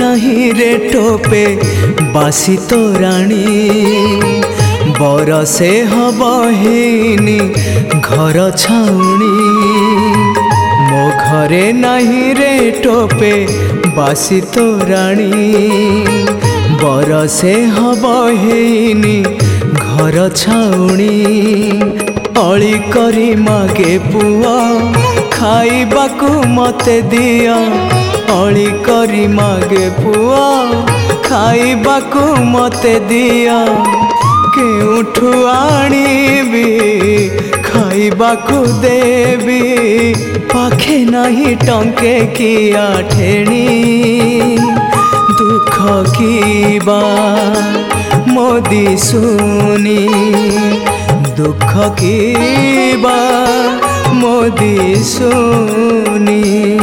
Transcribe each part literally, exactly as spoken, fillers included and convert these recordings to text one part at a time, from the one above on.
नहीं रे टोपे बासी तोराणी बरसे हब हेनी घर छाउणी मो घरे नहीं रे टोपे बासी तोराणी बरसे हब हेनी घर छाउणी अली करी मागे पुआ खाइबाकू मते दिया अली करी मागे पुआ खाइबाकू मते दिया केउठू आनीबी खाइबाकू देवी पाखे नहीं टंके की आठेणी दुख की बा मोदी सुनी दुख की बा मोदी सुनी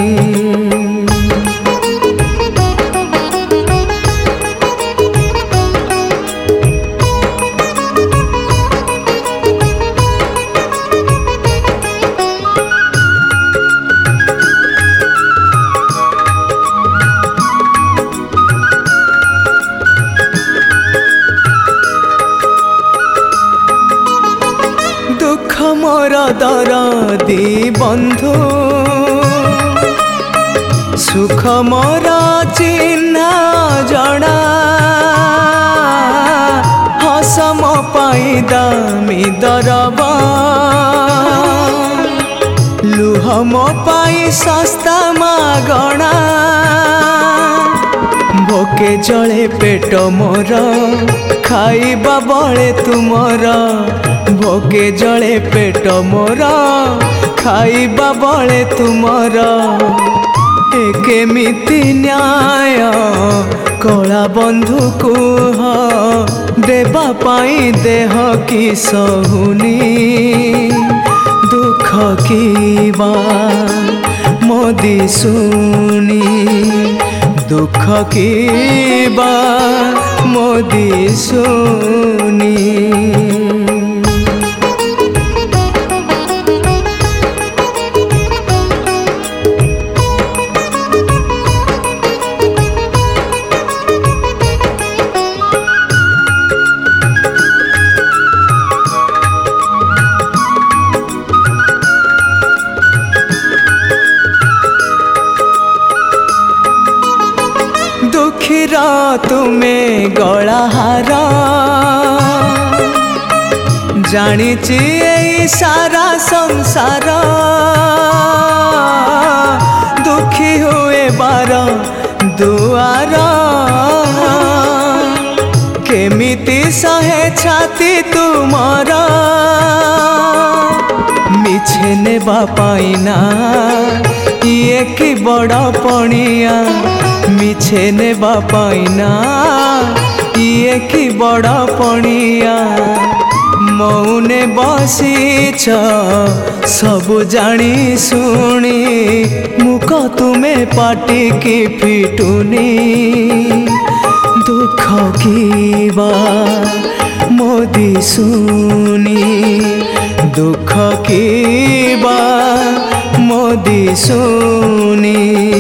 दुख मोर दरदी बंधु सुख मोर चिन्हा जड़ा हस मो पाई दामी दरबा लुह मो पाई सस्ता मागणा भोके जले पेट मोर खाइबा बळे तुमर भोके जले पेट मोर खाइबा बळे तुमर केमिति न्याय कला बंधु कुह देवा पाई देह की सहुनी दुख की बा मोदी सुनी दुख की बा मोदी सुनी दुखीरा तुम्हें गला हार जानिची एई सारा संसार दुखी हुए बार दुआर केमिति सहे छाती तुमर मिछे नेबा पाइना ये की बड़ पणिया मिछे नेबा पाइना ये की बड़ पणिया मौने बसीच सबु जानी सुनी मुख तुम्हें पाटी की फिटुनी दुख की बा मोदी सुनी दुख की बा मोदी सुनी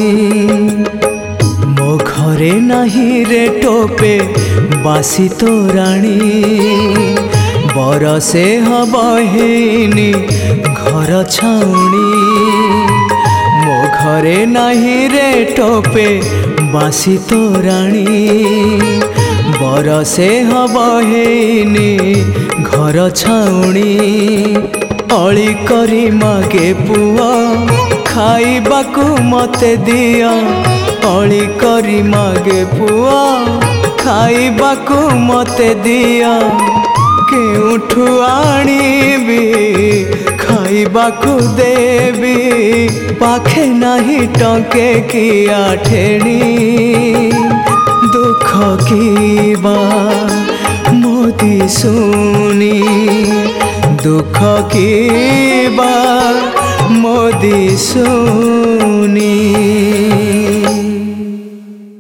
मो घरे नहीं रे टोपे बासी तोराणी बरसे हब हेनी घर छाउणी मो घरे नहीं रे टोपे बासी तोराणी बरसे हब हेनी घर छाउणी अली करी मागे पुआ खाइबाकू मते दिया अली करी मागे पुआ खाइबाकू मते दिया केउठू आनीबी खाइबाकू देवी पाखे नहीं टंके की आठेणी दुख की बा मोदी सुनी दुख की बा मोदी सुनी।